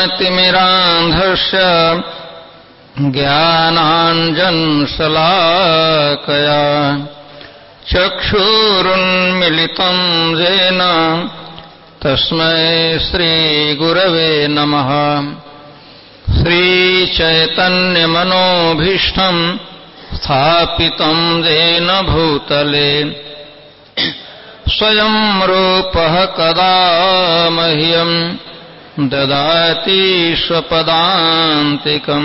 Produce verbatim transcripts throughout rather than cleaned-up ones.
ज्ञानतिमिरान्धस्य ज्ञानाञ्जनशलाकया चक्षुरुन्मिलितं येन तस्मै श्रीगुरवे नमः। श्रीचैतन्यमनोभीष्टं स्थापितं येन भूतले स्वयं रूपः कदा मह्यं ददाति स्वपदान्तिकम्।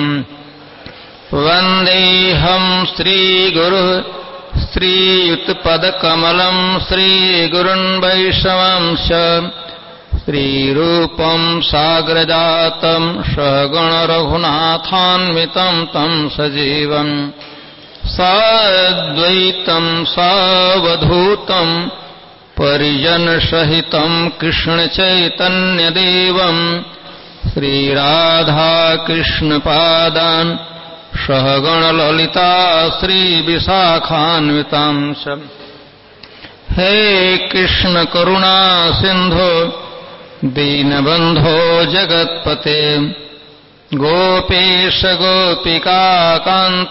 वन्देऽहं श्रीगुरुः श्रीयुतपदकमलं श्रीगुरुन् वैष्णवंश श्रीरूपं साग्रजातं सगुणरघुनाथान्वितं तं सजीवं साद्वैतं सावधूतं परिजनसहितं कृष्णचैतन्यदेवं श्रीराधाकृष्णपादान् सहगणललिता श्रीविशाखान्वितांश। हे कृष्ण करुणा सिंधो दीनबंधो जगत्पते गोपेश गोपिका कांत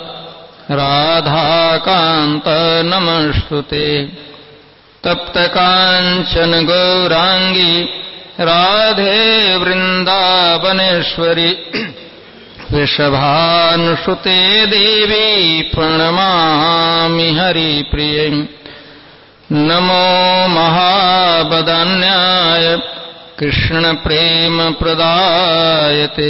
राधाकांत नमस्तुते। तप्त कांचन गौरांगी राधे वृंदावनेश्वरी वृषभानुसुते देवी प्रणमामि हरिप्रिये। नमो महावदान्याय कृष्णप्रेमप्रदायते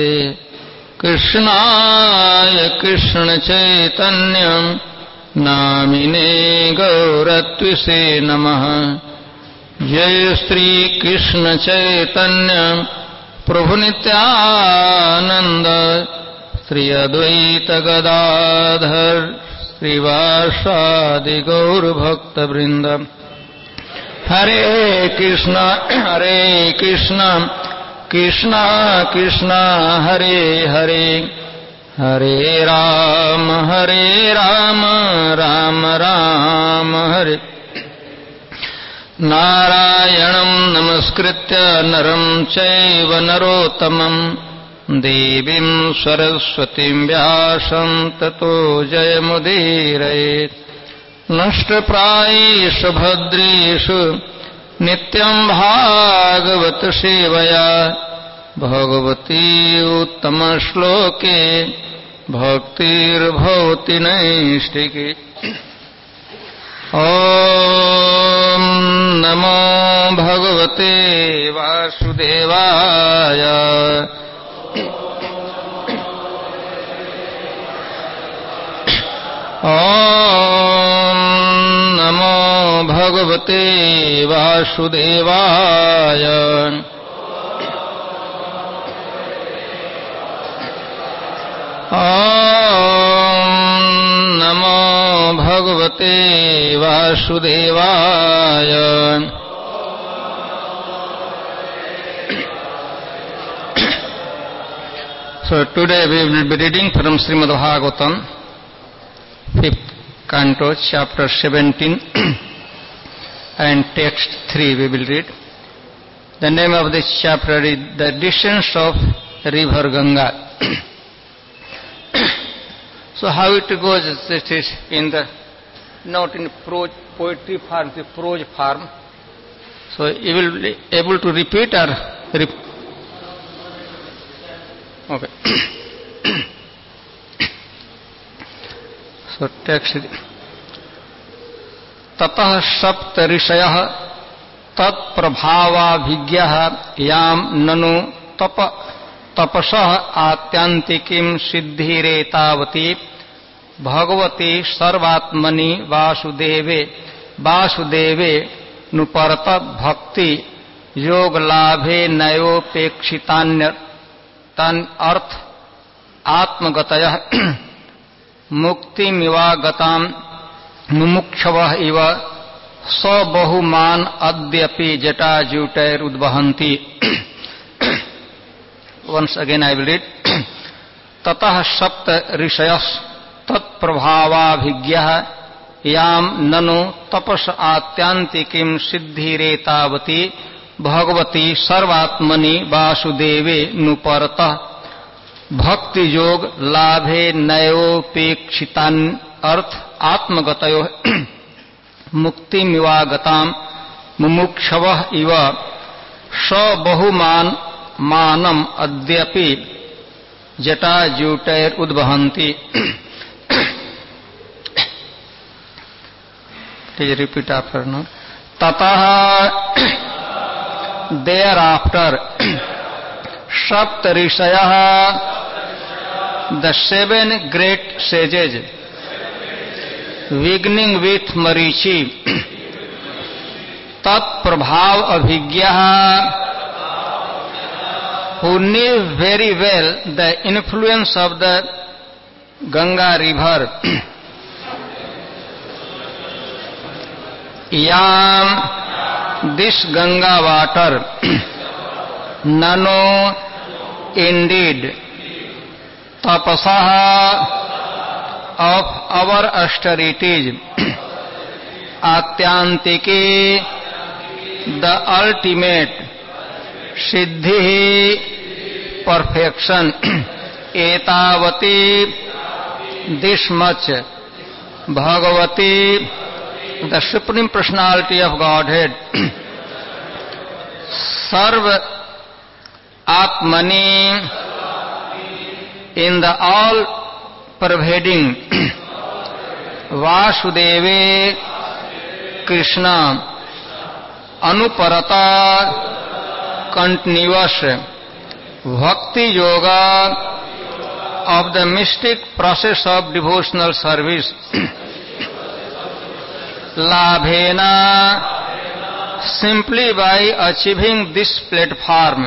कृष्णाय कृष्णचैतन्य नामिने गौरत्विषे नमः। जय श्री कृष्ण चैतन्य प्रभु नित्यानंद श्री अद्वैत गदाधर श्रीवासादि गौर भक्त वृंद। हरे कृष्ण हरे कृष्ण कृष्ण कृष्ण हरे हरे हरे राम हरे राम राम राम हरे। नारायणं नमस्कृत्य नरं चैव नरोत्तमं देवीं सरस्वतीं व्यासं ततो जयमुदीरयेत्। नष्टप्रायेषु भद्रेषु नित्यं भागवत सेवया भगवती उत्तमश्लोके भक्तिर्भवति नैष्टिकी। ॐ नमो भगवते वासुदेवाय। ॐ नमो भगवते वासुदेवाय। ॐ नमो भगवते वासुदेवाय। So today we will be reading from Srimad Bhagavatam, fifth canto, chapter seventeen, and text three we will read. The name of this chapter is The Descent of River Ganga. So how it goes, it is in the, not in prose, poetry form, the prose form. So you will be able to repeat or repeat. Okay. So text. ततः सप्त ऋषयः तत्प्रभावाभिज्ञः यां ननु तप तपसः आत्यांतिकीं सिद्धिरेतावती भगवती सर्वात्मनि वासुदेवे वासुदेवे नुपरत भक्ति योग लाभे नयोपेक्षितान्य तन अर्थ आत्मगतयः मुक्तिमिवागतां मुमुक्षवः इव सबहुमान अद्यपि जटाजूटैरुद्वहन्ति। Once again I will read. ततः सप्त ऋषयः तत्प्रभावाभिज्ञः यां ननु तपस आत्यांतिकीं सिद्धिरेतावती भगवती सर्वात्मनि वासुदेवे नुपरतः भक्ति योग लाभे नयोपेक्षितान् अर्थ आत्मगतयो मुक्तिमिवागताम् मुमुक्षवः इव स बहुमान मानम अद्यपि जटाजूटैर उद्वहन्ति. Please repeat after now. ततः thereafter सप्त ऋषयः the seven great sages beginning with Marichi तत्प्रभाव अभिज्ञः who knew very well the influence of the Ganga river yam this Ganga water nano indeed tapasah of our austerities atyantike the ultimate siddhi perfection etavati this much bhagavati the supreme personality of Godhead sarva atmani in the all pervading Vasudeve Krishna anuparata continuous bhakti yoga of the mystic process of devotional service labhena simply by achieving this platform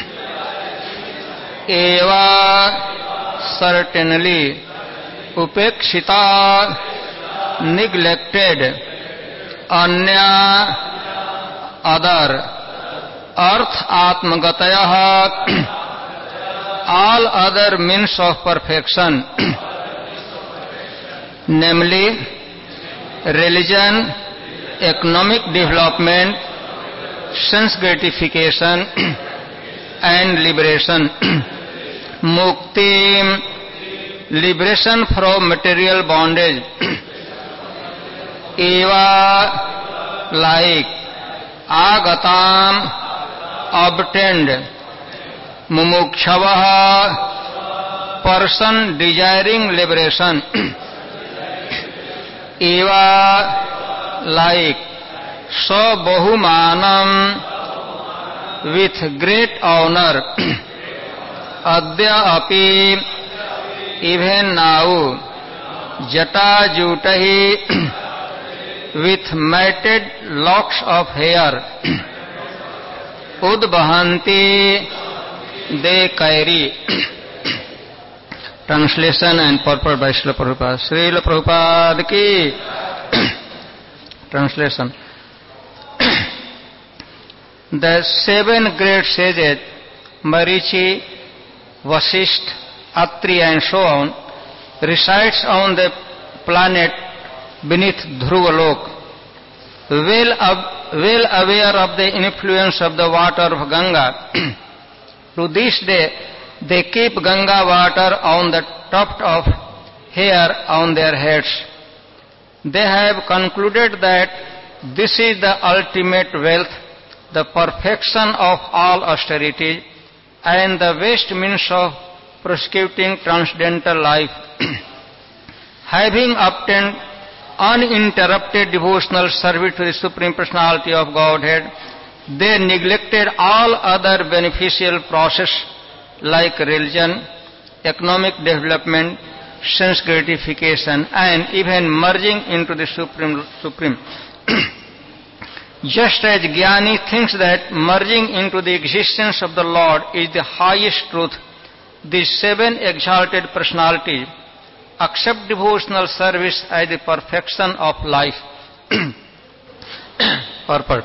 eva certainly upekshita neglected anya other earth आत्मगतयः all other means of perfection namely religion, economic development, sense gratification and liberation mukti liberation from material bondage eva like agatam obtained mumukshavaha person desiring liberation eva like so bahumanam with great honor adya api even now jatajutai with matted locks of hair udbahanti they carry. Translation and purport by Srila Prabhupada. Srila Prabhupada ki translation. The seven great sages Marichi, Vasishtha, Atri and so on resides on the planet beneath Dhruvalok, well, ab, well aware of the influence of the water of Ganga. To this day, they keep Ganga water on the tuft of hair on their heads. They have concluded that this is the ultimate wealth, the perfection of all austerity, and the best means of prosecuting transcendental life. Having obtained uninterrupted devotional service to the Supreme Personality of Godhead, they neglected all other beneficial process like religion, economic development, sense gratification, and even merging into the Supreme. Supreme. Just as Jnani thinks that merging into the existence of the Lord is the highest truth, these seven exalted personalities accept devotional service as the perfection of life. Purport.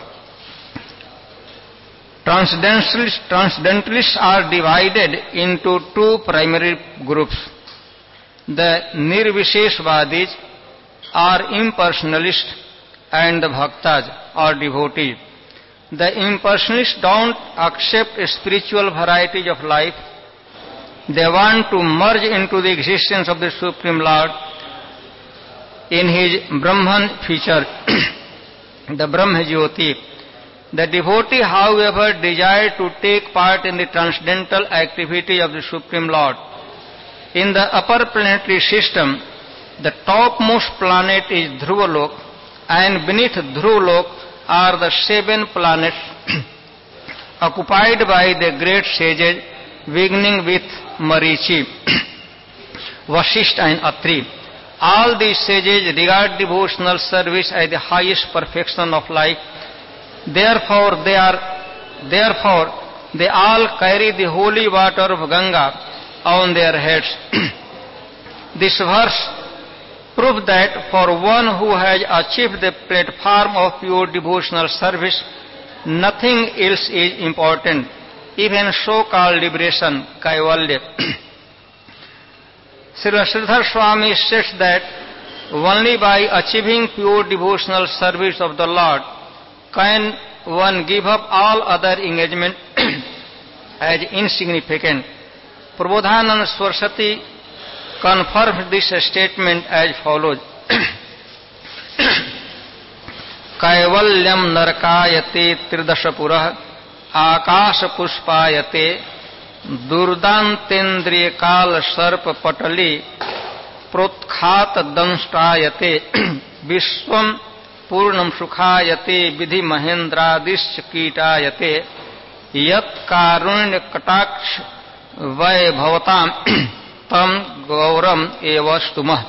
Transcendentalists, transcendentalists are divided into two primary groups. The Nirvisheshvadis are impersonalists and the Bhaktas or devotees. The impersonalists don't accept spiritual varieties of life. They want to merge into the existence of the Supreme Lord in His Brahman feature, the Brahma Jyoti. The devotee, however, desire to take part in the transcendental activity of the Supreme Lord. In the upper planetary system, the topmost planet is Dhruvalok, and beneath Dhruvalok are the seven planets occupied by the great sages, beginning with Marichi, Vasishtha and Atri. All these sages regard devotional service as the highest perfection of life. Therefore, they are, therefore, they all carry the holy water of Ganga on their heads. This verse proves that for one who has achieved the platform of pure devotional service, nothing else is important, even so-called liberation, Kaivalya. Srila Sridhar Swami states that only by achieving pure devotional service of the Lord can one give up all other engagement as insignificant. Prabodhananda Saraswati confirms this statement as follows. Kaivalyam narkayate tridashapurah akash pushpayate durdantendriya kal sarpa patali protkhat danstrayate vishwam Purnam sukhayate vidhi mahendradish kitayate yat karunya kataksh vai bhavatam tam gauram evastumah.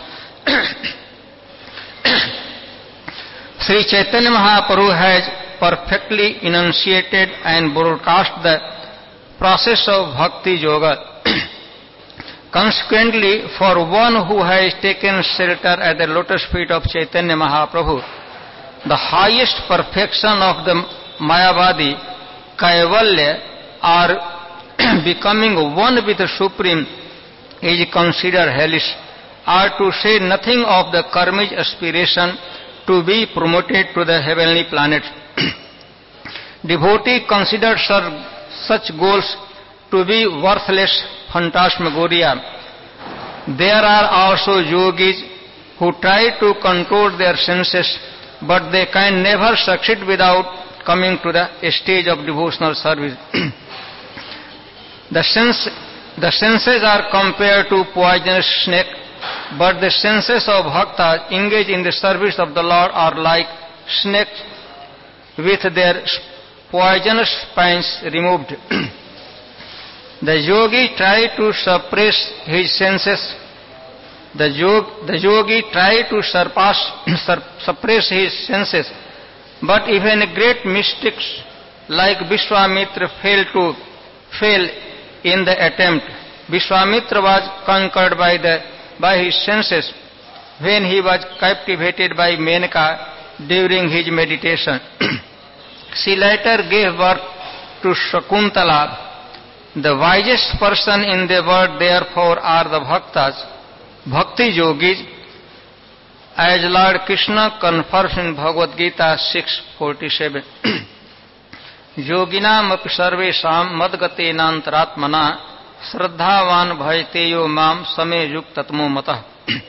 Sri Chaitanya Mahaprabhu has perfectly enunciated and broadcast the process of Bhakti Yoga. Consequently, for one who has taken shelter at the lotus feet of Chaitanya Mahaprabhu, the highest perfection of the Mayavadi, Kaivalya, or becoming one with the Supreme, is considered hellish, or to say nothing of the karmic aspiration to be promoted to the heavenly planets. Devotee considers such goals to be worthless phantasmagoria. There are also yogis who try to control their senses, but they can never succeed without coming to the stage of devotional service. the, sense, the senses are compared to poisonous snake, but the senses of bhaktas engaged in the service of the Lord are like snakes with their poisonous spines removed. The yogi try to suppress his senses. The, yog, the yogi try to surpass, sur, suppress his senses, but even great mystics like Vishwamitra failed to fail in the attempt. Vishwamitra was conquered by the by his senses when he was captivated by Menaka during his meditation. She later gave birth to Shakuntala. The wisest person in the world, therefore, are the bhaktas, Bhakti yogis, as Lord Krishna confirms in Bhagavad Gita six forty-seven. Yoginam api sarvesham madgatenantaratmana Shraddhavan bhajateyo mam same yuktatmo matah.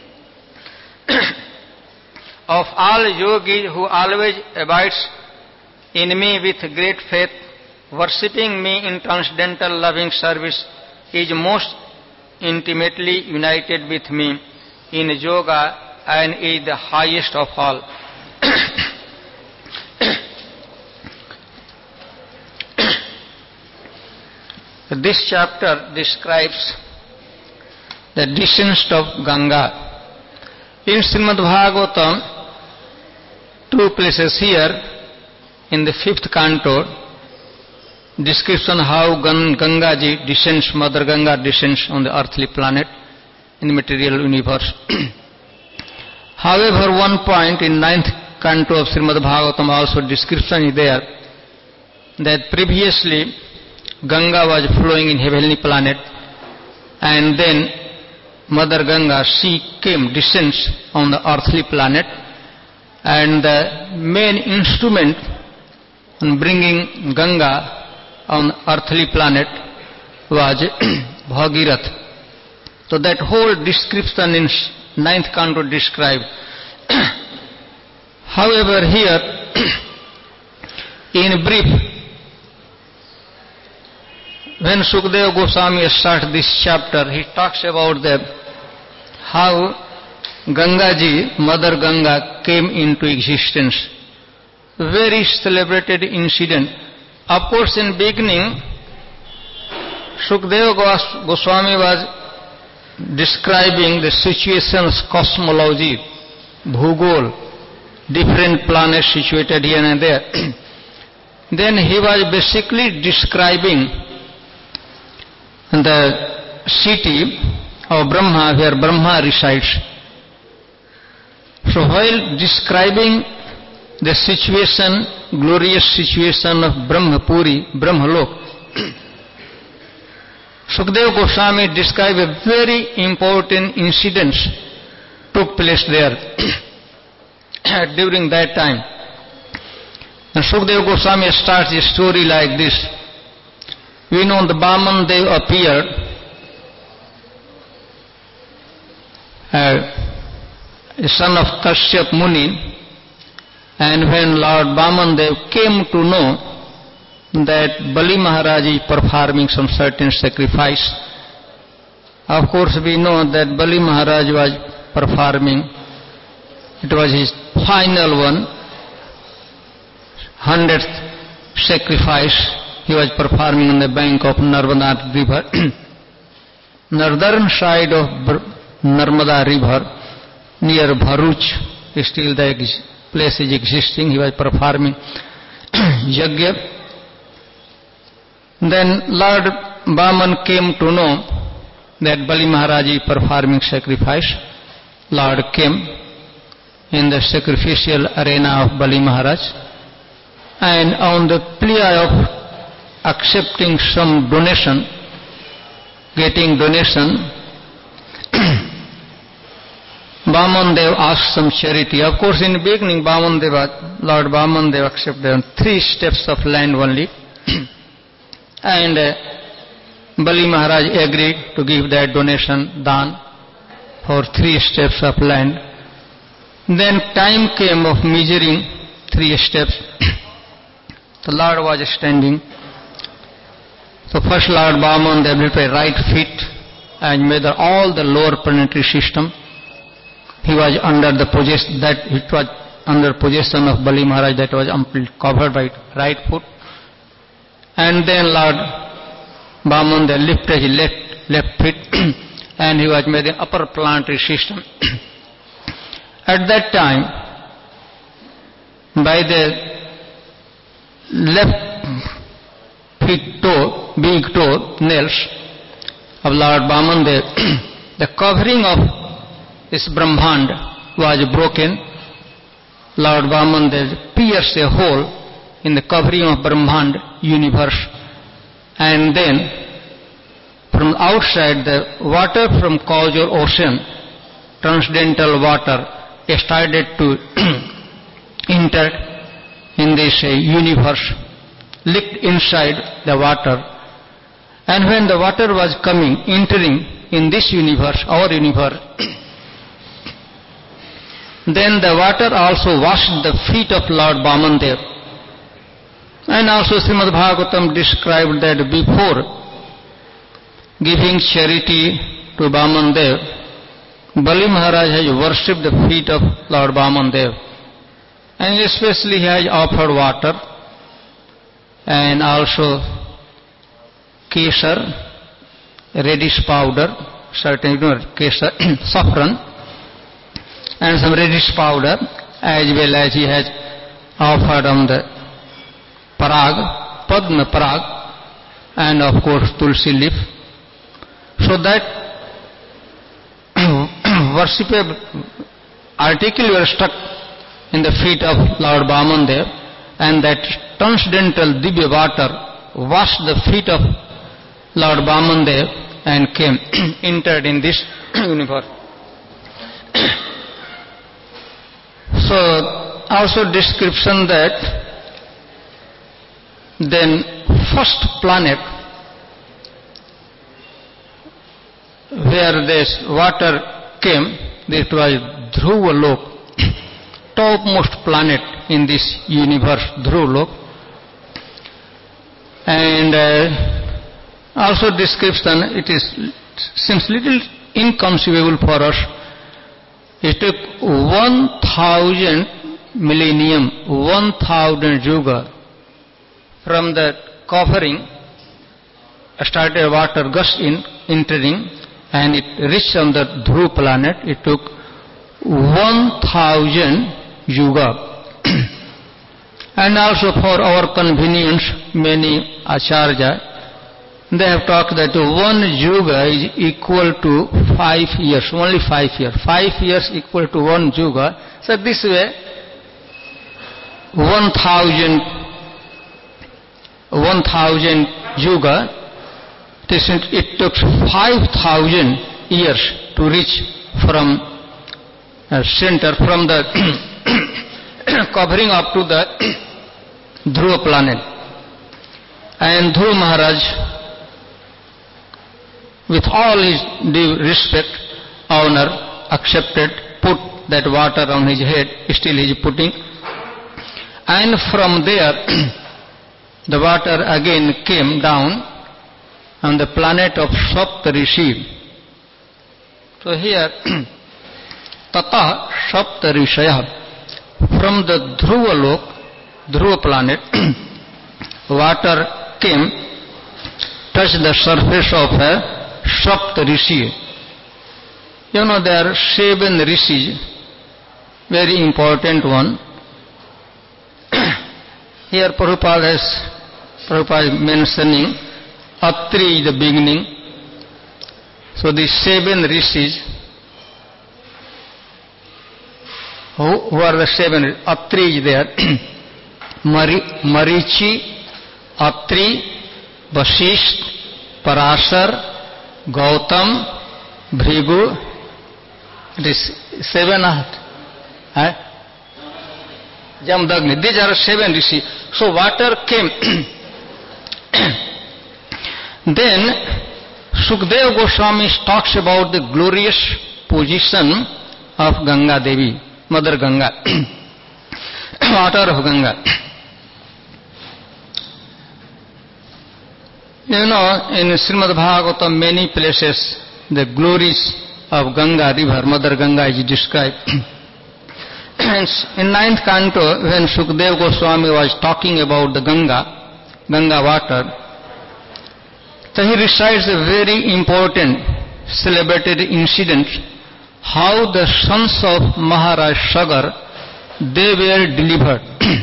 Of all yogis who always abides in me with great faith, worshipping me in transcendental loving service, is most intimately united with me in yoga and is the highest of all. This chapter describes the descent of Ganga. In Srimad Bhagavatam, two places here, in the fifth canto, description how Ganga ji descends, Mother Ganga descends on the earthly planet in the material universe. However, one point in ninth canto of Srimad Bhagavatam also description is there that previously Ganga was flowing in heavenly planet, and then Mother Ganga, she came, descends on the earthly planet, and the main instrument and bringing Ganga on earthly planet was Bhagirath. So that whole description in ninth canto described. However, here, in brief, when Sukadeva Goswami starts this chapter, he talks about the how Gangaji, Mother Ganga, came into existence. Very celebrated incident. Of course, in beginning, Sukadeva Goswami was describing the situations, cosmology, Bhugol, different planets situated here and there. Then he was basically describing the city of Brahma, where Brahma resides. So while describing the situation, glorious situation of Brahmapuri, Brahmalok, Sukadeva Goswami described a very important incident took place there during that time. And Sukadeva Goswami starts his story like this. We know the Vaman Dev appeared, uh, the son of Kashyap Muni, and when Lord Vaman Dev came to know that Bali Maharaj is performing some certain sacrifice, of course we know that Bali Maharaj was performing, it was his final one, hundredth sacrifice he was performing on the bank of Narmada river. Northern side of Narmada river, near Bharuch, still the place is existing, he was performing yajna. Then Lord Vaman came to know that Bali Maharaj is performing sacrifice. Lord came in the sacrificial arena of Bali Maharaj, and on the plea of accepting some donation, getting donation, Vaman Dev asked some charity. Of course, in the beginning, Vaman Dev, Lord Vaman Dev accepted three steps of land only, and uh, Bali Maharaj agreed to give that donation, dan, for three steps of land. Then time came of measuring three steps. The Lord was standing. So first Lord Vaman Dev lifted a right feet and measured all the lower planetary system. He was under the possession, that it was under possession of Bali Maharaj, that was covered by right foot. And then Lord Vaman Dev lifted his left, left feet and he was made the upper planetary system. At that time, by the left feet toe, big toe, nails of Lord Vaman Dev, the covering of this Brahmand was broken. Lord Vaman Dev pierced a hole in the covering of Brahmand universe, and then from outside the water from causal ocean, transcendental water, started to enter in this uh, universe, licked inside the water. And when the water was coming, entering in this universe, our universe, then the water also washed the feet of Lord Vaman Dev. And also Srimad Bhagavatam described that before giving charity to Vaman Dev, Bali Maharaj has worshipped the feet of Lord Vaman Dev. And especially he has offered water and also kesar, reddish powder, certain, you know, kesar, saffron, and some reddish powder, as well as he has offered on the parag, Padma parag, and of course tulsi leaf. So that worshipable article were stuck in the feet of Lord Vaman Dev, and that transcendental Divya water washed the feet of Lord Vaman Dev and came, entered in this universe. So also description that then first planet where this water came, it was Dhruva Lok, topmost planet in this universe, Dhruva Lok. And uh, also description, it is seems little inconceivable for us. It took one thousand millennium, one thousand yuga from the covering, started water gush in, entering, and it reached on the Dhruva planet. It took one thousand yuga. And also for our convenience, many acharya, they have talked that one yuga is equal to five years, only five years. Five years equal to one yuga. So this way, one thousand, one thousand yuga, it took five thousand years to reach from uh, center, from the covering up to the Dhruva planet. And Dhruva Maharaj, with all his due respect, honor, accepted, put that water on his head, still he is putting. And from there, the water again came down on the planet of Saptarishi. So here, Tata Saptarishaya, from the Dhruva Lok, Dhruva planet, water came, touched the surface of a Saptarishi. You know, there are seven rishis, very important one. Here Prabhupada has, Prabhupada is mentioning Atri is the beginning. So these seven rishis, who, who are the seven? Atri is there. Mari, Marichi, Atri, Vasisht, Parasar, Gautam, Bhrigu. This seven are eh? Jamdagni. These are seven rishis. So water came. Then Sukadeva Goswami talks about the glorious position of Ganga Devi, Mother Ganga, water of Ganga. You know, in Srimad Bhagavatam, many places, the glories of Ganga river, Mother Ganga is described. In ninth canto, when Sukadeva Goswami was talking about the Ganga, Ganga water, so he recites a very important, celebrated incident, how the sons of Maharaj Sagar, they were delivered.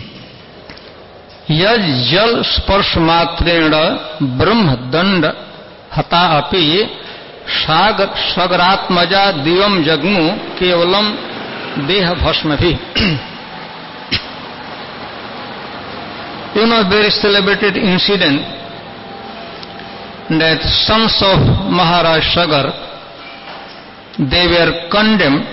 Yaj jal sparsh matrena brahma danda hata api sagaratmaja divam jagmu kevalam deha bhasmavi. You know, very celebrated incident that sons of Maharaj Sagar, they were condemned,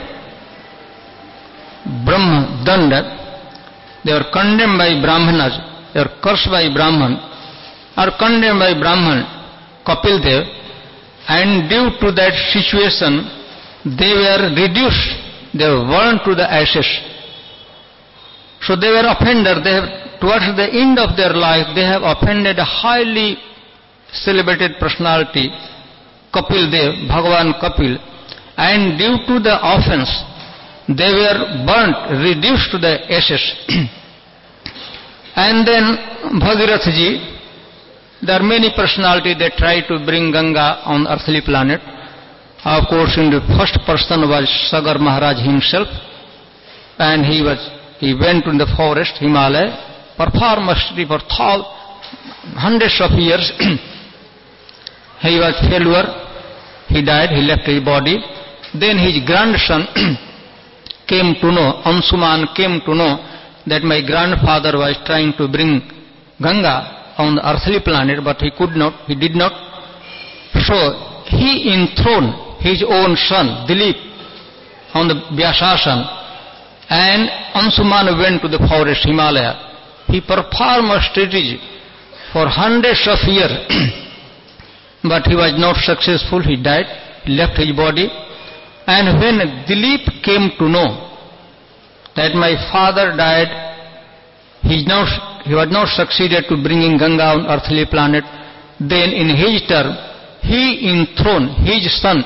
Brahma Danda, they were condemned by Brahmanas, they were cursed by Brahman, or condemned by Brahman, Kapil Dev, and due to that situation, they were reduced, they were burned to the ashes. So they were offenders, they have, towards the end of their life, they have offended a highly celebrated personality, Kapil Dev, Bhagavan Kapil, and due to the offense, they were burnt, reduced to the ashes. And then Bhagirath ji, there are many personalities that try to bring Ganga on earthly planet. Of course, in the first person was Sagar Maharaj himself, and he was he went to the forest, Himalaya, performed study for hundreds of years. He was failure, he died, he left his body. Then his grandson came to know, Ansuman came to know that my grandfather was trying to bring Ganga on the earthly planet, but he could not, he did not. So he enthroned his own son, Dilip, on the Vyasasana, and Ansuman went to the forest, Himalaya. He performed a strategy for hundreds of years, but he was not successful. He died, he left his body. And when Dilip came to know that my father died, he, not, he was not succeeded to bringing Ganga on earthly planet, then in his turn, he enthroned his son,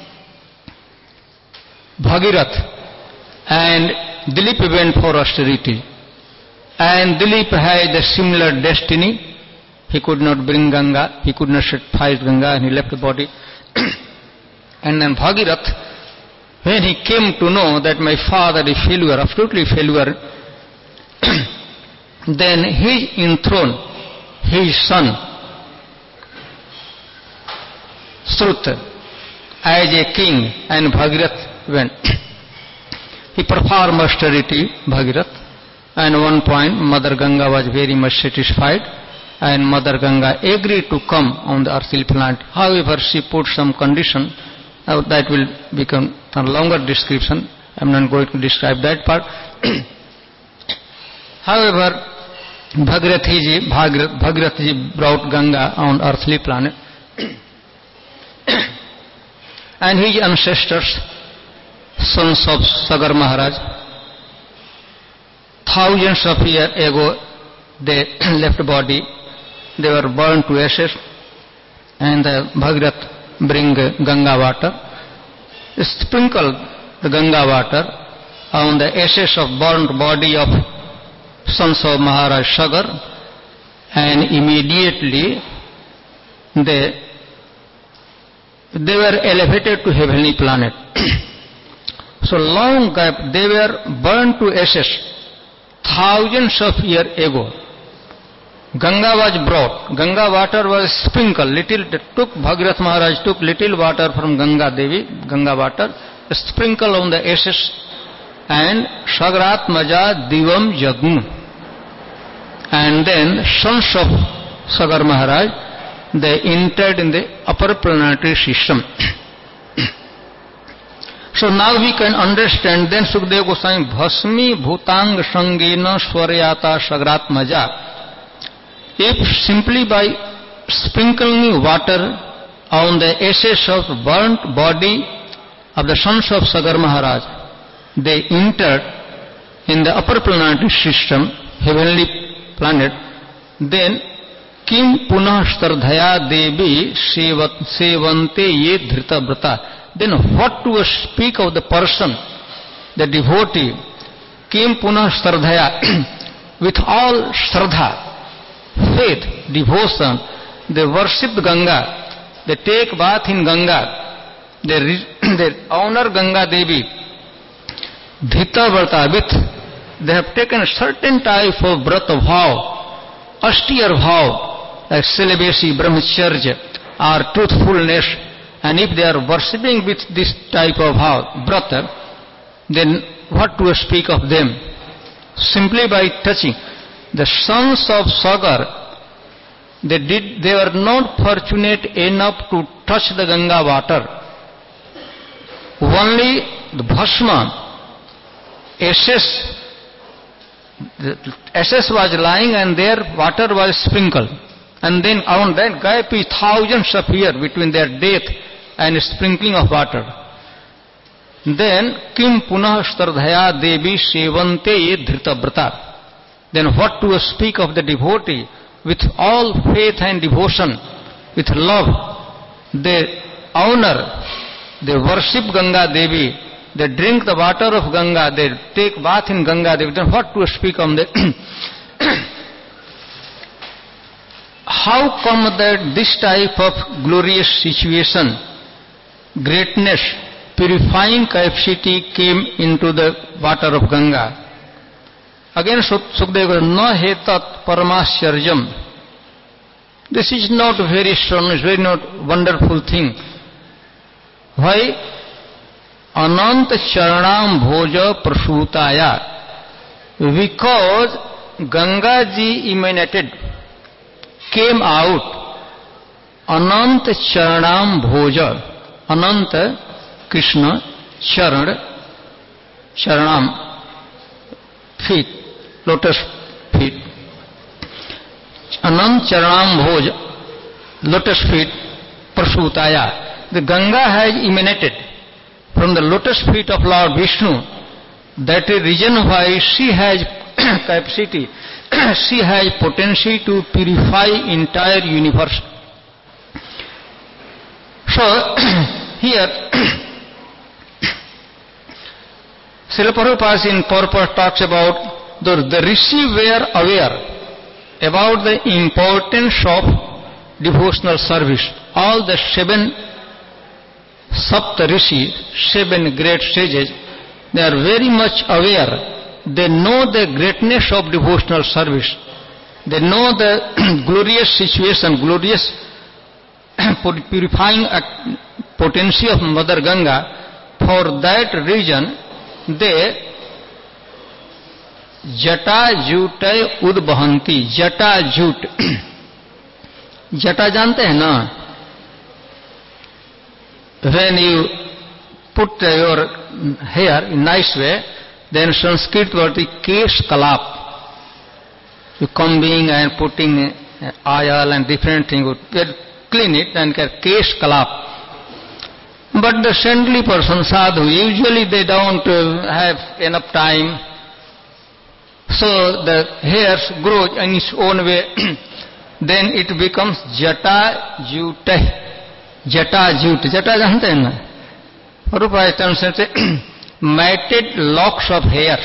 Bhagirath, and Dilip went for austerity. And Dilip had a similar destiny. He could not bring Ganga, he could not set fire to Ganga, and he left the body. And then Bhagirath, when he came to know that my father is failure, absolutely failure, then he enthroned his son, Srut, as a king, and Bhagirath went. He performed austerity, Bhagirath, and at one point Mother Ganga was very much satisfied, and Mother Ganga agreed to come on the earthly planet. However, she put some condition. Uh, that will become a longer description. I am not going to describe that part. However, Bhagirathji, Bhagirathji brought Ganga on earthly planet. And his ancestors, sons of Sagar Maharaj, thousands of years ago, they left body, they were burned to ashes, and the Bhagirath bring Ganga water, sprinkle the Ganga water on the ashes of burnt body of sons of Maharaj Sagar, and immediately they they were elevated to heavenly planet. So long gap, they were burned to ashes thousands of years ago. Ganga was brought, Ganga water was sprinkled, little, took, Bhagirath Maharaj took little water from Ganga Devi, Ganga water, sprinkled on the ashes, and Sagratmaja Divam Jagnu. And then sons of Sagar Maharaj, they entered in the upper planetary system. So now we can understand, then Sukadeva Goswami, Bhasmi Bhutang Sangena Swaryata Sagratmaja. If simply by sprinkling water on the ashes of burnt body of the sons of Sagar Maharaj, they entered in the upper planetary system, heavenly planet, then Kim Punah Stardhaya Devi Sevante Ye Dhrita Brata. Then what to speak of the person, the devotee, Kim Punah Stardhaya, with all Stardha, faith, devotion, they worship Ganga, they take bath in Ganga, they, they honor Ganga Devi, Dhita Vrata, with, they have taken a certain type of Vrata vow, austere vow, like celibacy, brahmacharya, or truthfulness, and if they are worshipping with this type of vow, Vrata, then what to speak of them? Simply by touching. The sons of Sagar, they did, they were not fortunate enough to touch the Ganga water. Only the Bhasma, ashes, the ashes was lying and their water was sprinkled. And then on that gap is thousands of years between their death and sprinkling of water. Then, Kim Punah Stardhaya Devi Sevante Ye Dhrita Brata. Then what to speak of the devotee with all faith and devotion, with love, they honor, they worship Ganga Devi, they drink the water of Ganga, they take bath in Ganga Devi. Then what to speak of the how come that this type of glorious situation, greatness, purifying capacity came into the water of Ganga? Again, Sukadeva, na hetat paramasyarjam. This is not very strong, it's very not wonderful thing. Why? Anant charanam bhoja prasutaya. Because Ganga ji emanated, came out, Anant charanam bhoja. Ananta, Krishna, charan, charanam, feet. Lotus feet. Anant Charanam Bhoj, lotus feet, Prasutaya. The Ganga has emanated from the lotus feet of Lord Vishnu. That is reason why she has capacity, she has potency to purify entire universe. So, here, Srila Prabhupada in purport talks about the, the rishi were aware about the importance of devotional service. All the seven Sapta Rishi, seven great sages, they are very much aware. They know the greatness of devotional service. They know the glorious situation, glorious purifying potency of Mother Ganga. For that reason, they Jata Jutay Udbahanti. Jata Jut. Jata जानते हैं ना? When you put your hair in nice way, then Sanskrit word is kesh kalap. You combing and putting oil and different things, clean it and get kesh kalap. But the saintly person, sadhu, usually they don't have enough time. So the hairs grow in its own way. Then it becomes jata jutah. Jata jut. Jata जानते हैं ना? Prabhupada translates matted locks of hair.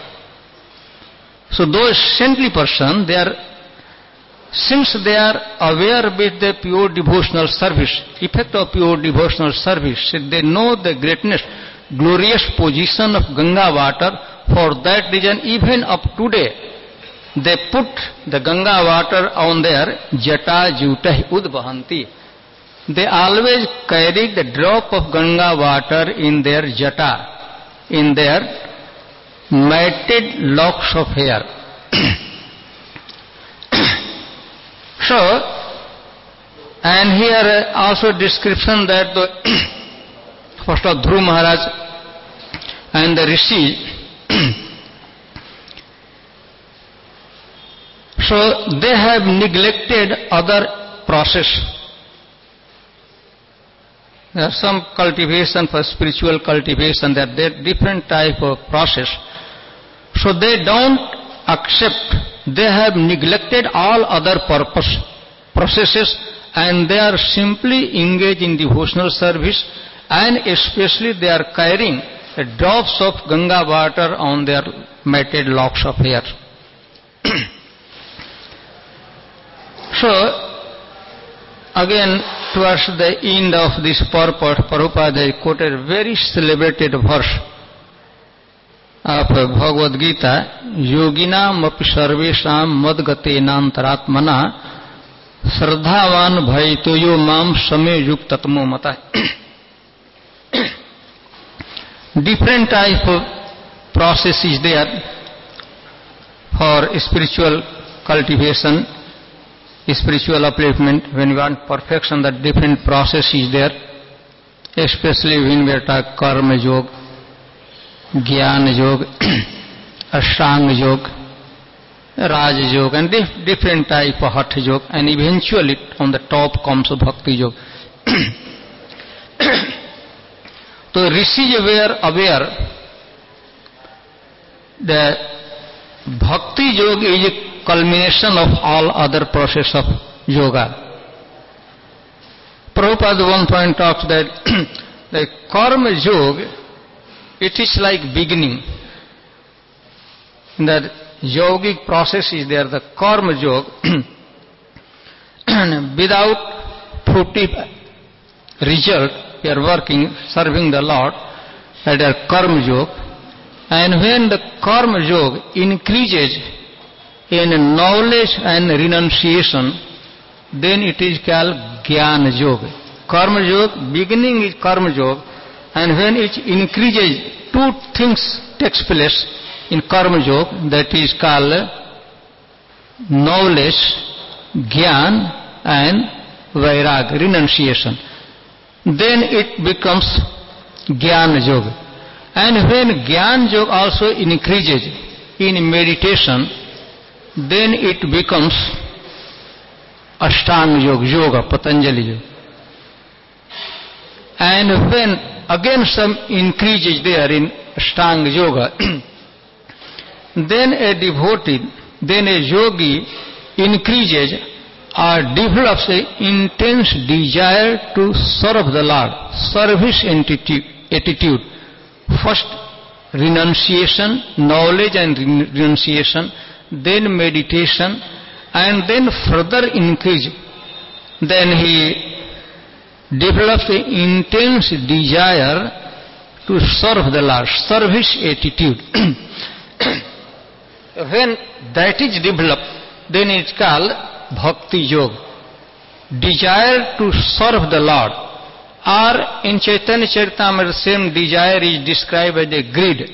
So those saintly person, they are, since they are aware with the pure devotional service, effect of pure devotional service, they know the greatness, glorious position of Ganga water. For that reason, even up today, they put the Ganga water on their jata jutah udbahanti. They always carry the drop of Ganga water in their jata, in their matted locks of hair. So, and here also description that the first of Dhruv Maharaj and the Rishi, so they have neglected other process. There are some cultivation for spiritual cultivation, there are different type of process. So they don't accept, they have neglected all other purpose, processes, and they are simply engaged in devotional service, and especially they are carrying drops of Ganga water on their matted locks of hair. So, again, towards the end of this purport, Prabhupada quoted a very celebrated verse of Bhagavad Gita, Yoginam api sarvesham madgatenantaratmana sardhavan bhaitoyo mam same yuktatmo mata. Different type of process is there for spiritual cultivation, spiritual upliftment. When we want perfection, that different process is there, especially when we talk karma yoga, jnana yoga, ashtanga yoga, raja yoga, and dif different type of hatha yoga, and eventually on the top comes bhakti yoga. So rishis were aware that bhakti yoga is a culmination of all other process of yoga. Prabhupada one point talks that the karma yoga, it is like beginning. That yogic process is there, the karma yoga, without fruitive result, we are working, serving the Lord, that is karma yoga. And when the karma yoga increases in knowledge and renunciation, then it is called jnana yoga. Karma yoga, beginning is karma yoga, and when it increases, two things takes place in karma yoga, that is called knowledge, jnana, and vairag, renunciation. Then it becomes jnana yoga. And when jnana yoga also increases in meditation, then it becomes Ashtanga Yoga, Yoga, Patanjali Yoga. And when again some increase is there in Ashtanga Yoga, then a devotee, then a yogi increases or develops an intense desire to serve the Lord, service attitude. First renunciation, knowledge and renunciation, then meditation, and then further increase. Then he develops an intense desire to serve the Lord, service attitude. When that is developed, then it is called Bhakti Yoga, desire to serve the Lord. Or in Chaitanya Charitamrita, same desire is described as a greed,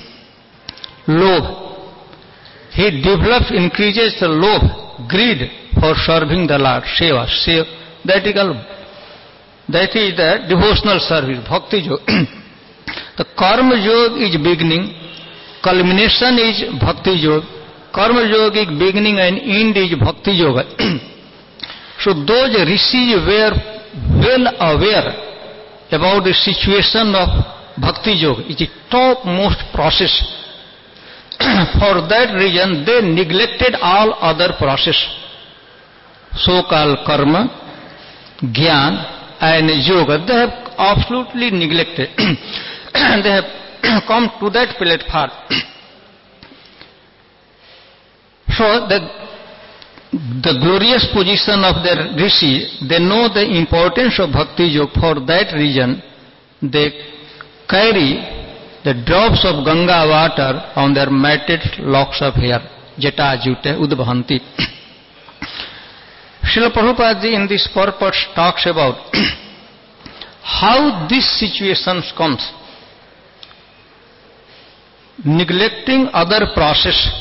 love. He develops, increases the love, greed for serving the Lord, seva, seva. That is called, that is the devotional service, Bhakti Yoga. The Karma Yoga is beginning, culmination is Bhakti Yoga. Karma Yoga is beginning and end is Bhakti Yoga. So those rishis were well aware about the situation of Bhakti Yoga. It is topmost process. For that reason, they neglected all other process, so-called karma, jnana, and yoga. They have absolutely neglected. They have come to that platform. So the, the glorious position of their rishi, they know the importance of Bhakti Yoga. For that reason, they carry the drops of Ganga water on their matted locks of hair, jata jute udbhanti. Srila Prabhupada ji in this purpose talks about how this situation comes. Neglecting other process.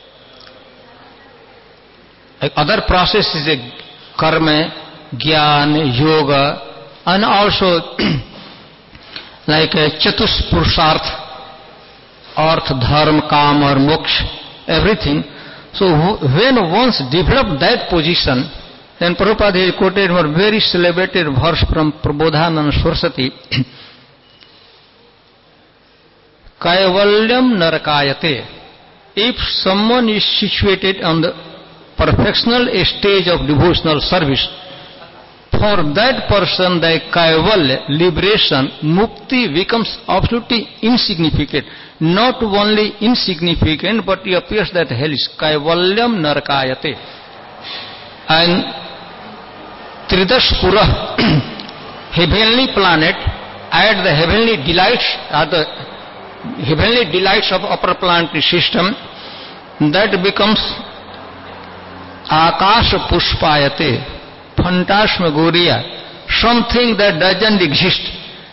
Other process is a karma, jnana, yoga, and also like a chatus purusharth, artha, dharma, kam or moksha, everything. So when once develop that position, then Prabhupada has quoted a very celebrated verse from Prabodhananda Saraswati. Kaivalyam narakayate. If someone is situated on the perfectional stage of devotional service, for that person the kaivalya, liberation, mukti becomes absolutely insignificant. Not only insignificant, but it appears that hell is kaivalyam narakayate. And Tridashpura, heavenly planet, at the heavenly delights, at the heavenly delights of upper planetary system, that becomes Akasha Pushpayate, Phantasmagoria, something that doesn't exist.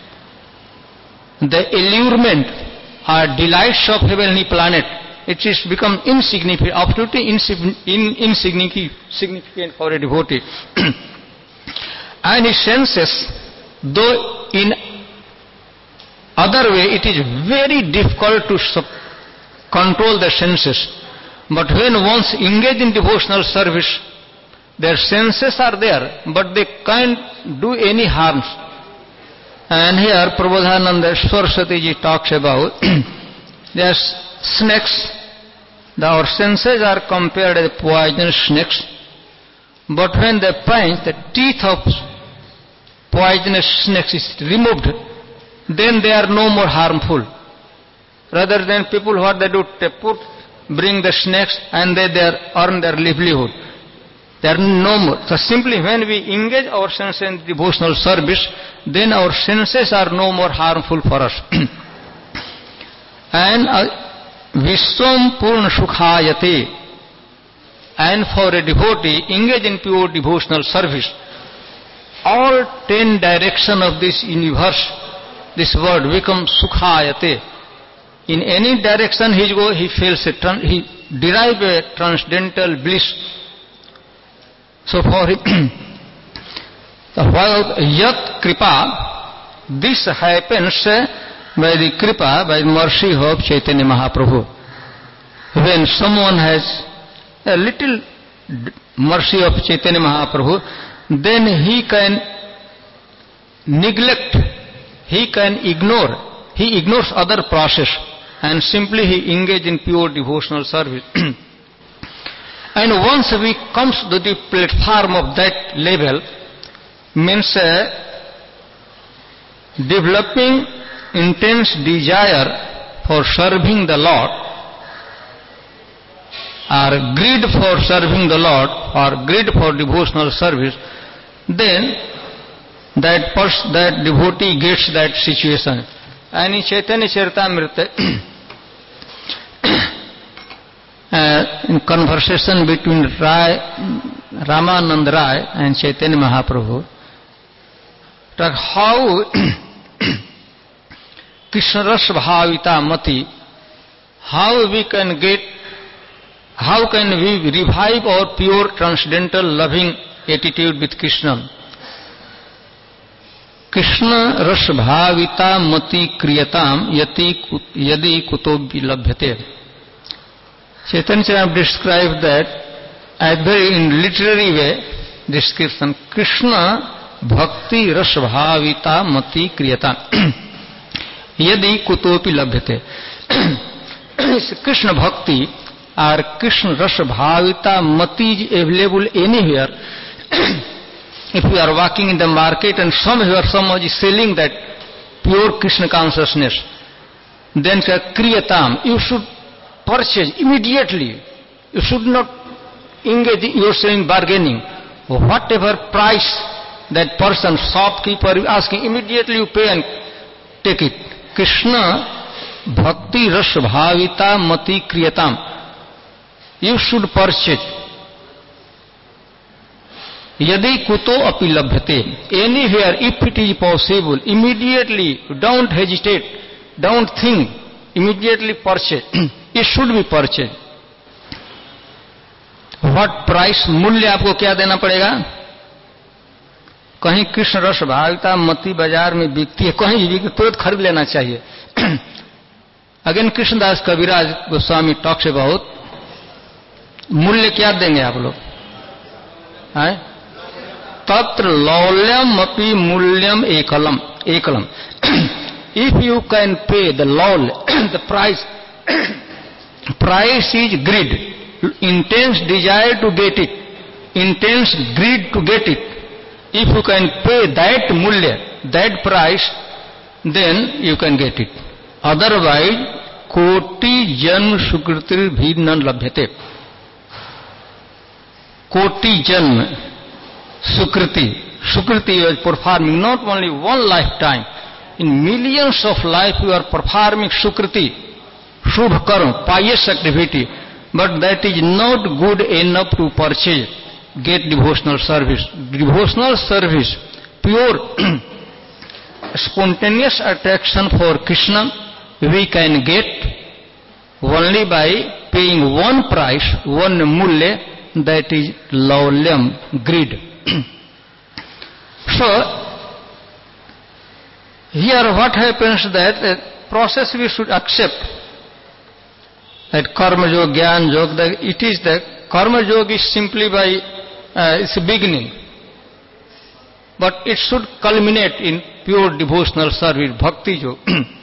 The allurement or delights of heavenly planet, it is become insignificant, absolutely insignificant for a devotee. And his senses, though in other way it is very difficult to control the senses, but when once engage in devotional service, their senses are there, but they can't do any harms. And here Prabodhananda Saraswati ji talks about there are snakes. Our senses are compared to poisonous snakes, but when they pinch, the teeth of poisonous snakes is removed, then they are no more harmful. Rather than people, what they do, they put, bring the snakes and they, they earn their livelihood. They are no more. So simply when we engage our senses in devotional service, then our senses are no more harmful for us. And Vishwam Purna Sukhayate. And for a devotee engaged in pure devotional service, all ten directions of this universe, this world becomes Sukhayate. In any direction he go, he feels a, he derives a transcendental bliss. So for him, while Yat Kripa, this happens by the Kripa, by the mercy of Chaitanya Mahaprabhu. When someone has a little mercy of Chaitanya Mahaprabhu, then he can neglect, he can ignore, he ignores other process and simply he engage in pure devotional service. And once we comes to the platform of that level, means uh, developing intense desire for serving the Lord, or greed for serving the Lord, or greed for devotional service, then that person, that devotee gets that situation. And in Chaitanya Charitamrita, uh, in conversation between Rai, Ramanand Rai and Chaitanya Mahaprabhu, that how Krishna Rasa Bhavita Mati, how we can get, how can we revive our pure transcendental loving attitude with Krishna? Krishna Rasa Bhavita Mati Kriyatam Yati Yadi Kutobi Labhyate. Chaitanya Charitamrita described that as very in literary way description, Krishna Bhakti Rasa Bhavita Mati Kriyatam Yadi Kutopi Labhyate. Krishna Bhakti or Krishna Rasa Bhavita Mati is available anywhere. If you are walking in the market and somewhere someone is selling that pure Krishna consciousness, then Kriyatam, you should purchase immediately. You should not engage in yourself in bargaining. Whatever price that person, shopkeeper is asking, immediately you pay and take it. Krishna Bhakti Rasa Bhavita Mati Kriyatam. You should purchase. Yadi kuto api labhyate. Anywhere, if it is possible, immediately, don't hesitate, don't think, immediately purchase. It should be purchased. What price? मूल्य आपको क्या देना पड़ेगा? कहीं कृष्ण रस भाविता मती बाजार में बिकती है, कहीं भी बिकती, तुरंत खरीद लेना चाहिए. Again Krishnadas Kaviraj Goswami talks about मूल्य क्या देंगे आप लोग? तत्र लौल्यम अपि मूल्यम एकलम एकलम. If you can pay the lawl, the price, price is greed, intense desire to get it, intense greed to get it. If you can pay that mulya, that price, then you can get it. Otherwise, koti janma sukritir bhi nan labhyate. Koti janma sukriti. Sukriti is performing not only one lifetime, in millions of life you are performing sukriti, shubh karma, pious activity, but that is not good enough to purchase, get devotional service. Devotional service, pure spontaneous attraction for Krishna, we can get only by paying one price, one mulya, that is laulyam, greed. So, here what happens that the process we should accept, that karma yoga, jnana yoga, it is the karma yoga is simply by uh, its beginning, but it should culminate in pure devotional service, bhakti yoga.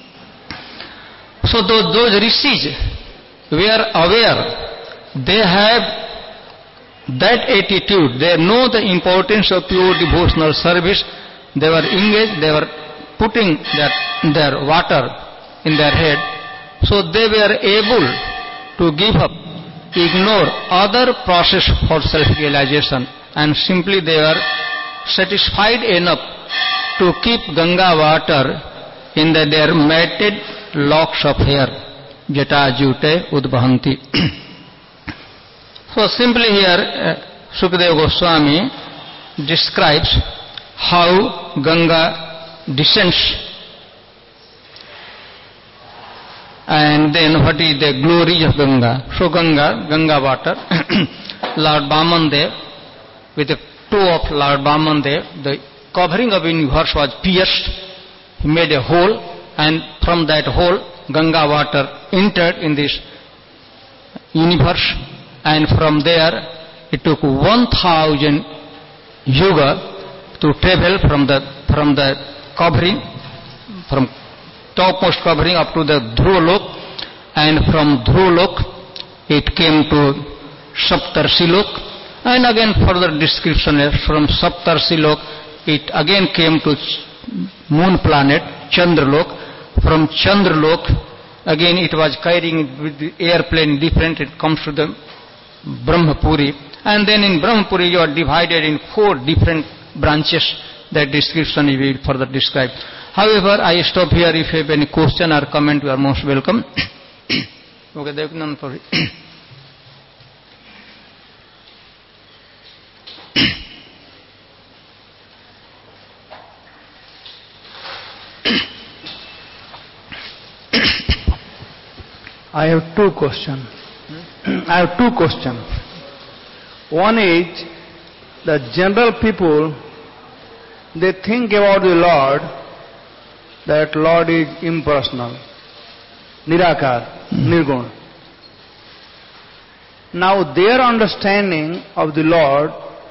So those, those rishis were aware, they have that attitude, they know the importance of pure devotional service, they were engaged, they were putting their, their water in their head, so they were able to give up, ignore other process for self-realization, and simply they were satisfied enough to keep Ganga water in the, their matted locks of hair, jata jute udvahanti. So simply here uh, Sukadeva Goswami describes how Ganga descends, and then what is the glory of Ganga. So Ganga, Ganga water, Lord Vamandev, with the toe of Lord Vamandev, the covering of the universe was pierced. He made a hole, and from that hole Ganga water entered in this universe, and from there It took one thousand yuga to travel from the from the covering, from topmost covering up to the Dhruvalok, and from Dhruvalok it came to Saptarshilok, and again further description is from Saptarshilok it again came to moon planet Chandralok. From Chandralok again it was carrying with the airplane different, it comes to the Brahmapuri, and then in Brahmapuri you are divided in four different branches. That description we will further describe. However, I stop here. If you have any question or comment, you are most welcome. Okay, Devanand for I have two questions. I have two questions. One is, the general people, they think about the Lord, that Lord is impersonal, Nirakar, mm. Nirgun. Now their understanding of the Lord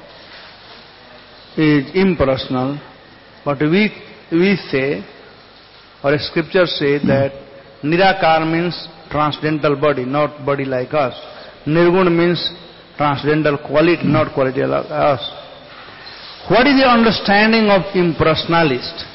is impersonal, but we, we say, or scripture say that Nirakar means transcendental body, not body like us. Nirgun means transcendental quality, not quality like us. What is the understanding of impersonalist?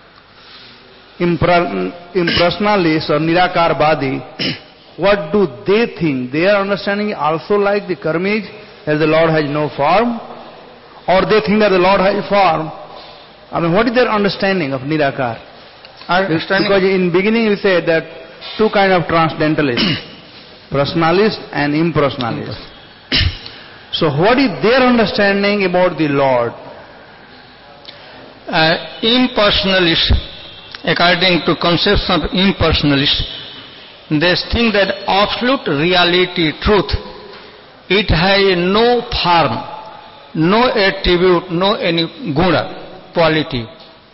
Impre- impersonalist or Nirakar Badi, what do they think? Their understanding also like the Karmis, that the Lord has no form? Or they think that the Lord has form? I mean, what is their understanding of Nirakar? Understanding? Because in beginning we said that two kind of transcendentalists, personalist and impersonalist. So what is their understanding about the Lord? Uh, impersonalist, according to concepts of impersonalist, they think that absolute reality, truth, it has no form, no attribute, no any guna, quality.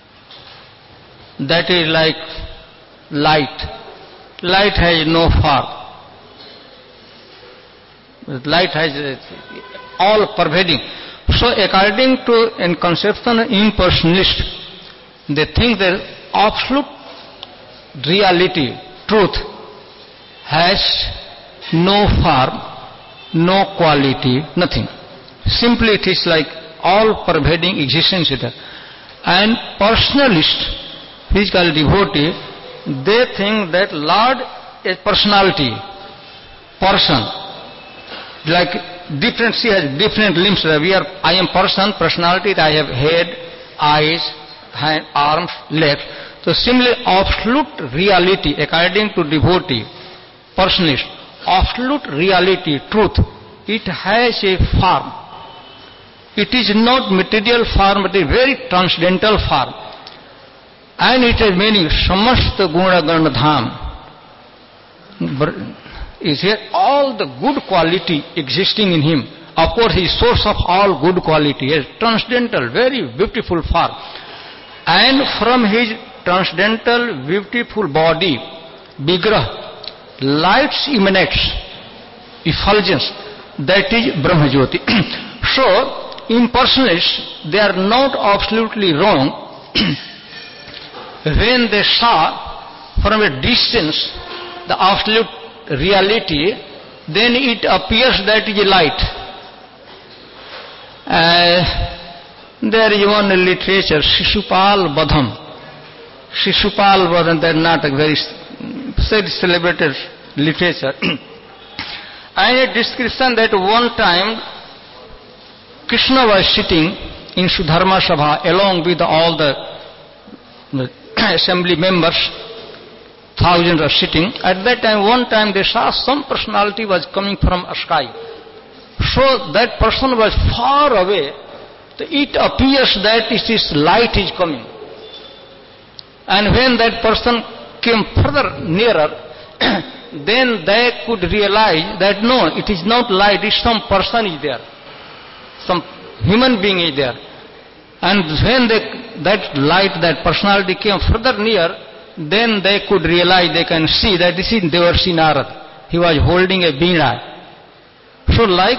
That is like light. Light has no form. Light has all pervading. So according to a conception of impersonalist, they think that absolute reality, truth, has no form, no quality, nothing. Simply it is like all pervading existence is there. And personalist, physical devotee, they think that Lord is personality, person. Like different, she has different limbs. We are, I am person, personality, I have head, eyes, hand, arms, legs. So similarly, absolute reality, according to devotee, personalist, absolute reality, truth, it has a form. It is not material form, but a very transcendental form. And it has meaning, samasta guna gana dham. Is here all the good quality existing in him. Of course, he is source of all good quality. He is transcendental, very beautiful form. And from his transcendental, beautiful body, vigrah, lights emanates, effulgence. That is Brahmajyoti. So, impersonalists, they are not absolutely wrong when they saw from a distance the absolute reality, then it appears that it is light. Uh, there is one literature, Shishupal Badham. Shishupal Badham, that not a very celebrated literature. And a description that one time Krishna was sitting in Sudharma Sabha along with all the assembly members. Thousands are sitting. At that time, one time they saw some personality was coming from a sky. So that person was far away. It appears that it is light is coming. And when that person came further nearer, then they could realize that no, it is not light, it's some person is there. Some human being is there. And when they, that light, that personality came further near, then they could realize, they can see that this is Devarshi Narad. He was holding a veena. So like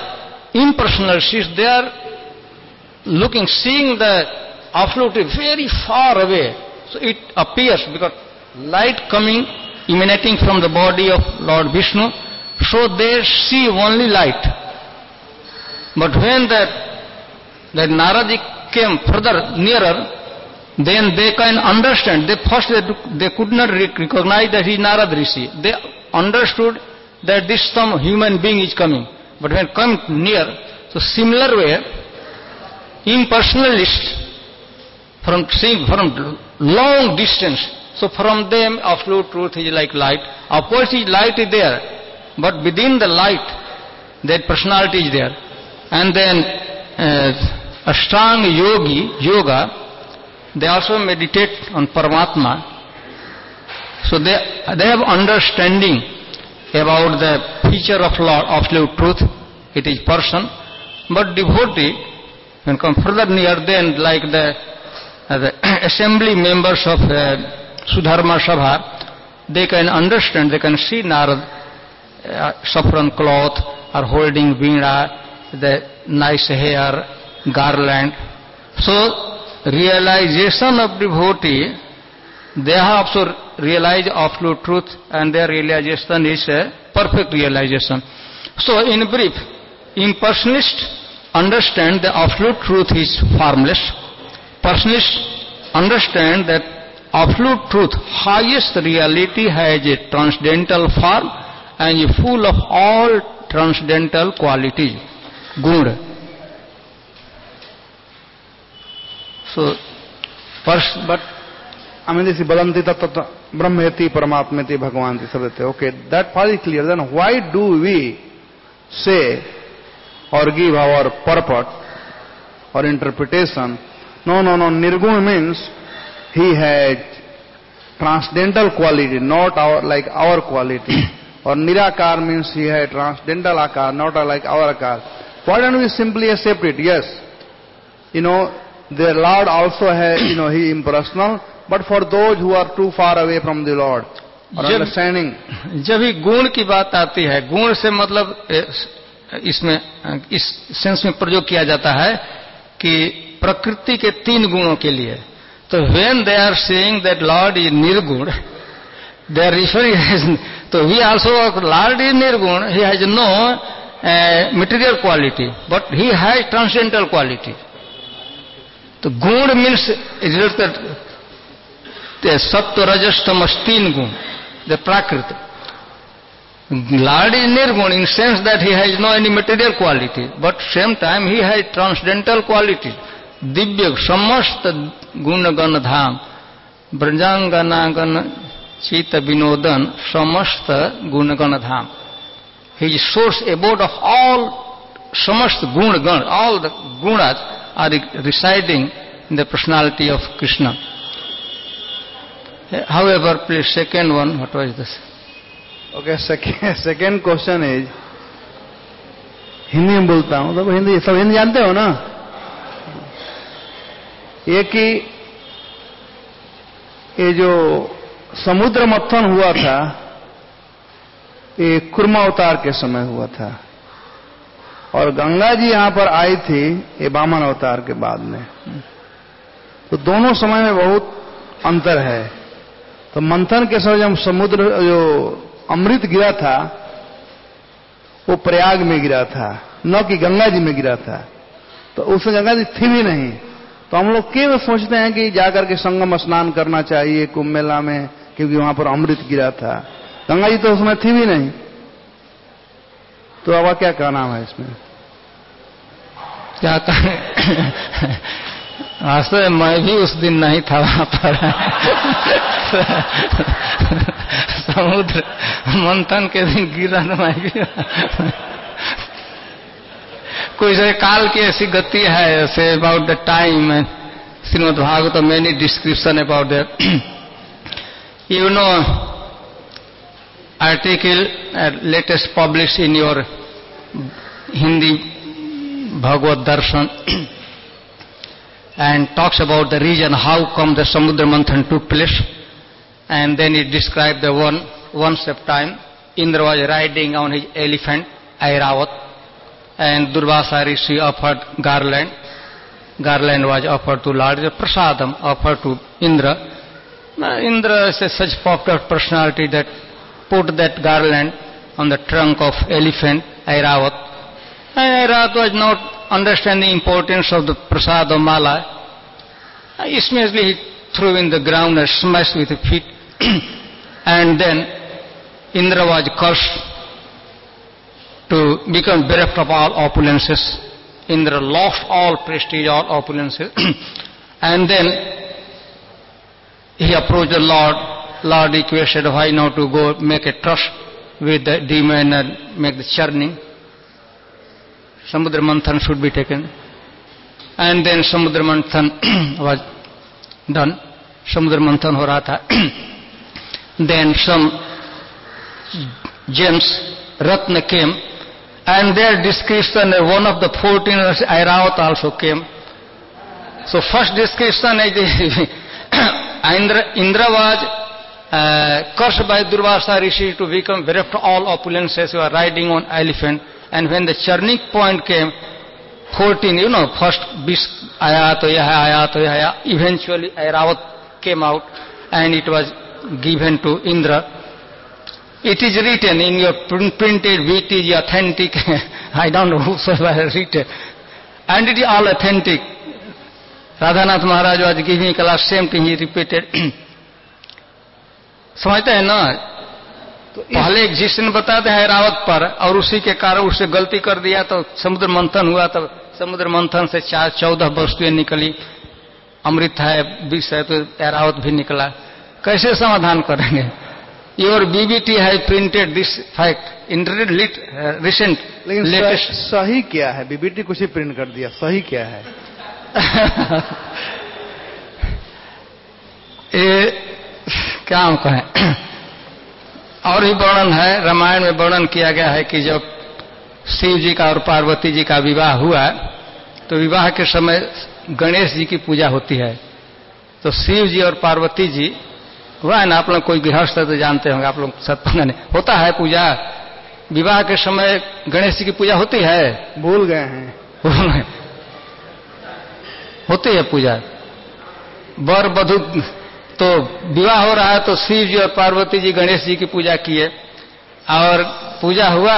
impersonalists, they are looking, seeing the absolute very far away. So it appears, because light coming, emanating from the body of Lord Vishnu, so they see only light. But when that, that Narada came further, nearer, then they can understand. They first they, they could not recognize that he is Narada Rishi. They understood that this some human being is coming. But when come near, so similar way, impersonalists, from seeing from long distance, so from them absolute truth is like light. Of course, his light is there, but within the light, that personality is there. And then uh, a strong yogi, yoga, they also meditate on Paramatma. So they, they have understanding about the feature of Lord, absolute truth. It is person. But devotee, when come further near, then like the, uh, the assembly members of uh, Sudharma Sabha, they can understand, they can see Narad, uh, saffron cloth, or holding veena, the nice hair, garland. So, realization of devotee, they have also realized absolute truth, and their realization is a perfect realization. So, in brief, impersonalists understand the absolute truth is formless. Personalists understand that absolute truth, highest reality, has a transcendental form and is full of all transcendental qualities, good. So, first, but I mean, this is Balanti Tattva Brahmeti Paramatmeti Bhagavanti Sabhate. Okay, that part is clear. Then why do we say or give our purport or interpretation? No, no, no. Nirgun means he had transcendental quality, not our like our quality. Or Nirakar means he had transcendental akar, not like our akar. Why don't we simply accept it? Yes, you know, the Lord also has, you know, he impersonal, but for those who are too far away from the Lord, or जब, understanding. जब ही गुण की बात आती है, गुण से मतलब इसमें इस सेंस में प्रयोग किया जाता है कि प्रकृति के तीन गुणों के लिए. तो when they are saying that Lord is निर्गुण, they are referring as, so he also, Lord is nirgun, he has no uh, material quality, but he has transcendental quality. So gun means is that the sattva rajas tamas teen gun, the prakriti. Lord is nirgun in sense that he has no any material quality, but same time he has transcendental quality. Divya samasta gunagan dham, brajanganagan Chita Vinodan Samasta Gunagan Dham. His source, abode of all Samasta Gunagan, all the gunas are residing in the personality of Krishna. However, please, second one, what was this? Okay, second, second question is, Hindi में बोलता हूँ, तो हिंदी सब हिंदी जानते हो ना? ये कि ये जो समुद्र मंथन हुआ था, ये कुर्मा अवतार के समय हुआ था, और गंगा जी यहां पर आई थी ये वामन अवतार के बाद में. तो दोनों समय में बहुत अंतर है. तो मंथन के समय जब समुद्र जो अमृत गिरा था वो प्रयाग में गिरा था, न कि गंगा जी में गिरा था. तो उसमें गंगा जी थी भी नहीं. तो हम लोग क्यों सोचते हैं कि जाकर के संगम स्नान करना चाहिए कुंभ मेला में, क्योंकि वहां पर अमृत गिरा था. गंगा जी तो उसमें थी भी नहीं. तो अब क्या कहना है इसमें? क्या कहें? वास्तव में मैं भी उस दिन नहीं था वहां पर. समुद्र मंथन के दिन गिरा तो मैं भी. कोई से काल की ऐसी गति है, से about the time and Shrimad Bhagavat many description about that. You know, article uh, latest published in your Hindi Bhagavad Darshan and talks about the reason how come the Samudra Manthan took place, and then it described the one once of time Indra was riding on his elephant Airavat, and Durvasa Rishi offered garland. Garland was offered to Lord, prasadam offered to Indra. Now, Indra is a such popular personality that put that garland on the trunk of elephant Airavat. And Airavat was not understanding the importance of the prasad or mala. Immediately he threw in the ground and smashed with his feet. And then Indra was cursed to become bereft of all opulences. Indra lost all prestige, all opulences. And then he approached the Lord. Lord requested, why not to go make a trust with the demon and make the churning. Samudra Manthan should be taken. And then Samudra Manthan was done. Samudra Manthan ho raha tha. Then some gems, Ratna came, and their description, one of the fourteen, Airavat also came. So first description is Indra, Indra was uh, cursed by Durvasa Rishi to become bereft of all opulences. He was riding on elephant, and when the churning point came, fourteen, you know, first beast aya to yaha aya to yaha, eventually Airavat came out, and it was given to Indra. It is written in your printed, it is authentic. I don't know whosoever has written. And it is all authentic. Radhanath Maharaj was giving class, same thing he repeated. समझते हैं ना, तो पहले existence बताते हैं रावत पर, और उसी के कारण उससे गलती कर दिया तो समुद्र मंथन हुआ, तब समुद्र मंथन से चार चौदह वस्तुएं निकली. अमृत है, विष है, तो ऐरावत भी निकला. कैसे समाधान करेंगे? Your B B T has printed this fact in uh, recent latest. सही क्या है? B B T कुछ ही प्रिंट कर दिया, सही क्या है? ये क्या हम कहें? और ही वर्णन है, रामायण में वर्णन किया गया है कि जब शिव जी का और पार्वती जी का विवाह हुआ, तो विवाह के समय गणेश जी की पूजा होती है. तो शिव जी और पार्वती जी हुआ है ना, आप लोग कोई गृहस्थ है तो जानते होंगे, आप लोग सत्संग नहीं होता है पूजा. विवाह के समय गणेश जी की पूजा होती है, भूल गए हैं. भूल गए, होती है पूजा. वर वधू, तो विवाह हो रहा है तो शिव जी और पार्वती जी गणेश जी की पूजा किए, और पूजा हुआ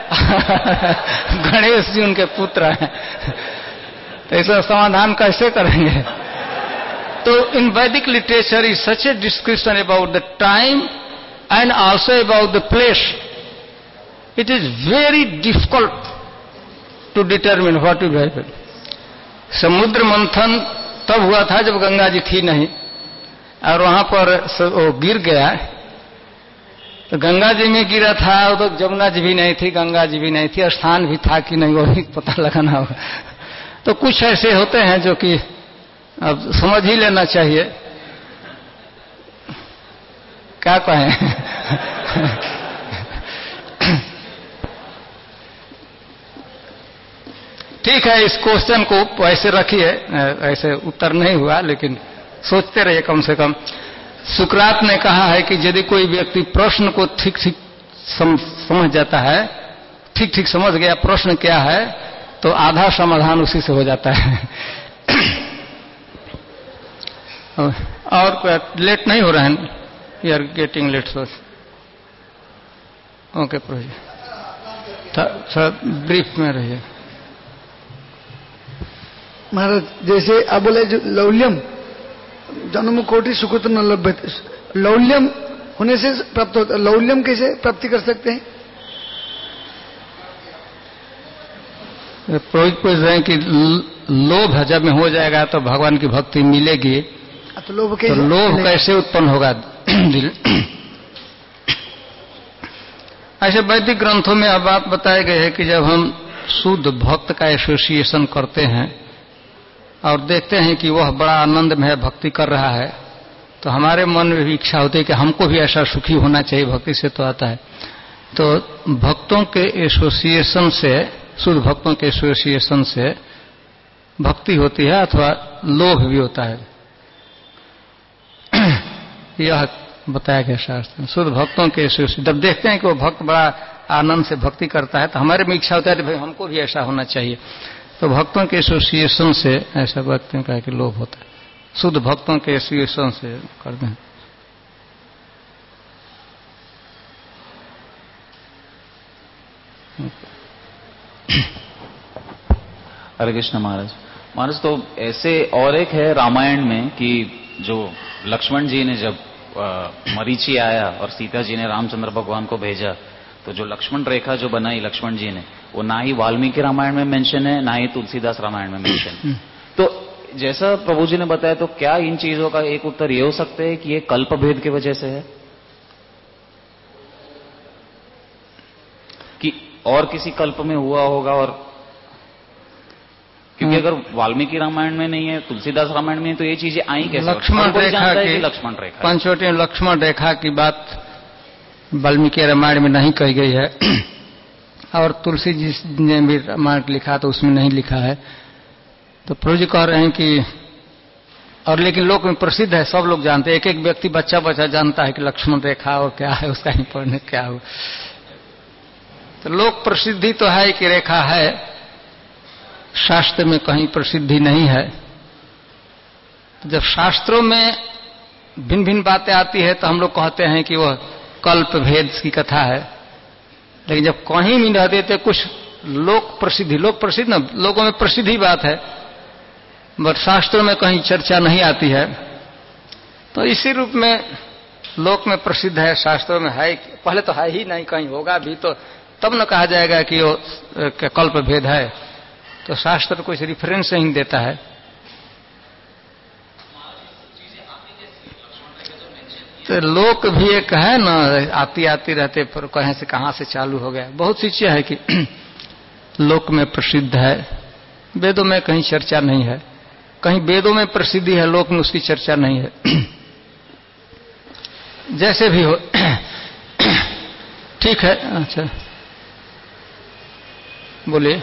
गणेश जी उनके पुत्र हैं. तो इसका समाधान कैसे करेंगे? So in Vedic literature is such a description about the time and also about the place. It is very difficult to determine what will happen. समुद्र मंथन तब हुआ था जब गंगा जी थी नहीं, और वहां पर वो गिर गया. तो गंगा जी में गिरा था, तो जमुना जी भी नहीं थी, गंगा जी भी नहीं थी, स्थान भी था कि नहीं वो भी पता लगाना होगा. तो कुछ ऐसे होते हैं जो कि अब समझ ही लेना चाहिए. क्या कहें? ठीक है, इस क्वेश्चन को ऐसे रखिए, ऐसे उत्तर नहीं हुआ लेकिन सोचते रहिए कम से कम. सुकरात ने कहा है कि यदि कोई व्यक्ति प्रश्न को ठीक ठीक सम, समझ जाता है, ठीक ठीक समझ गया प्रश्न क्या है, तो आधा समाधान उसी से हो जाता है. और लेट नहीं हो रहा है? We are getting late. So okay प्रोजी, थोड़ा ब्रीफ में रहिए. महाराज जैसे आप बोले जो लौल्यम जन्म कोटि सुकृत न लभ्यते, लौल्यम होने से प्राप्त होता है. लौल्यम कैसे प्राप्ति कर सकते हैं? पुरोहित पूछ रहे हैं कि लोभ जब में हो जाएगा तो भगवान की भक्ति मिलेगी, तो लोभ कैसे, तो लोभ कैसे उत्पन्न होगा दिल? ऐसे वैदिक ग्रंथों में अब बात बताए गए हैं कि जब हम शुद्ध भक्त का एसोसिएशन करते हैं और देखते हैं कि वह बड़ा आनंद में भक्ति कर रहा है, तो हमारे मन में भी इच्छा होती है कि हमको भी ऐसा सुखी होना चाहिए. भक्ति से तो आता है. तो भक्तों के एसोसिएशन से, शुद्ध भक्तों के एसोसिएशन से भक्ति होती है, अथवा लोभ भी होता है. यह बताया गया शास्त्र में। शुद्ध भक्तों के जब देखते हैं कि वो भक्त बड़ा आनंद से भक्ति करता है तो हमारे में इच्छा होता है कि भाई हमको भी ऐसा होना चाहिए। तो भक्तों के एसोसिएशन से ऐसा व्यक्तियों का कि लोभ होता है, शुद्ध भक्तों के एसोसिएशन से करते हैं। हरे कृष्ण महाराज। महाराज तो ऐसे और एक है रामायण में कि जो लक्ष्मण जी ने जब मरीचि आया और सीता जी ने रामचंद्र भगवान को भेजा, तो जो लक्ष्मण रेखा जो बनाई लक्ष्मण जी ने, वो ना ही वाल्मीकि रामायण में मेंशन है ना ही तुलसीदास रामायण में मेंशन है। तो जैसा प्रभु जी ने बताया, तो क्या इन चीजों का एक उत्तर ये हो सकता है कि ये कल्प भेद की वजह से है कि और किसी कल्प में हुआ होगा? और क्योंकि अगर वाल्मीकि रामायण में नहीं है, तुलसीदास रामायण में है, तो ये चीजें आई कैसे? लक्ष्मण रेखा की लक्ष्मण रेखा पंचवटी में लक्ष्मण रेखा की बात वाल्मीकि रामायण में नहीं कही गई है और तुलसी जी ने भी रामायण लिखा तो उसमें नहीं लिखा है। तो प्रभु जी कह रहे हैं कि और लेकिन लोक में प्रसिद्ध है, सब लोग जानते हैं, एक एक व्यक्ति बच्चा बच्चा जानता है कि लक्ष्मण रेखा और क्या है, उसका ही पढ़ने क्या हो। तो लोक प्रसिद्धि तो है कि रेखा है, शास्त्र में कहीं प्रसिद्धि नहीं है। तो जब शास्त्रों में भिन्न भिन्न बातें आती है तो हम लोग कहते हैं कि वह कल्प भेद की कथा है। लेकिन जब कहीं भी रह देते कुछ लोक प्रसिद्धि, लोक प्रसिद्ध ना, लोगों में प्रसिद्धि बात है, बट शास्त्रों में कहीं चर्चा नहीं आती है। तो इसी रूप में लोक में प्रसिद्ध है, शास्त्रों में है, पहले तो है ही नहीं, कहीं होगा भी तो तब न कहा जाएगा कि वो कल्प भेद है। तो शास्त्र कोई रिफरेंस नहीं देता है। तो लोक भी एक है ना, आती आती रहते पर कहीं से कहां से चालू हो गया। बहुत सी चीजें है कि लोक में प्रसिद्ध है, वेदों में कहीं चर्चा नहीं है, कहीं वेदों में प्रसिद्धि है, लोक में उसकी चर्चा नहीं है। जैसे भी हो ठीक है। अच्छा बोलिए।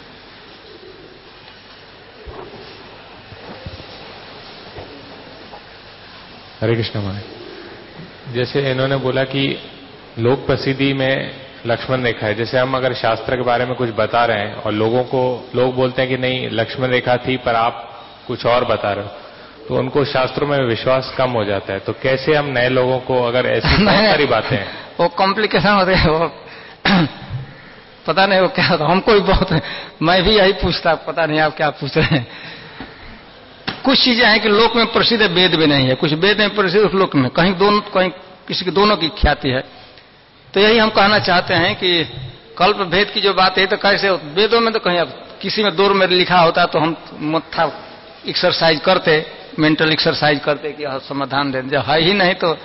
हरे कृष्ण महाराज। जैसे इन्होंने बोला कि लोक प्रसिद्धि में लक्ष्मण रेखा है, जैसे हम अगर शास्त्र के बारे में कुछ बता रहे हैं और लोगों को लोग बोलते हैं कि नहीं लक्ष्मण रेखा थी पर आप कुछ और बता रहे हो, तो उनको शास्त्रों में विश्वास कम हो जाता है। तो कैसे हम नए लोगों को, अगर ऐसी बहुत सारी बातें हैं वो कॉम्प्लिकेशन होते हैं, वो पता नहीं वो क्या होता, हमको भी बहुत, मैं भी यही पूछता, पता नहीं आप क्या पूछ रहे हैं। कुछ चीजें हैं कि लोक में प्रसिद्ध है, वेद में नहीं है, कुछ वेद में प्रसिद्ध, उस लोक में कहीं दोनों, कहीं किसी के दोनों की ख्याति है। तो यही हम कहना चाहते हैं कि कल्प भेद की जो बात है तो कैसे वेदों में तो कहीं अब किसी में दौर में लिखा होता तो हम मत्था एक्सरसाइज करते, मेंटल एक्सरसाइज करते कि समाधान दे, जब है ही नहीं तो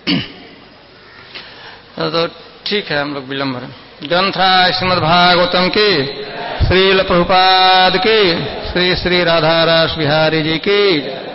तो ठीक है, हम लोग विलंब करें। ग्रंथराज श्रीमद् भागवतम की, श्रील प्रभुपाद की, श्री श्री राधा रस बिहारी जी की।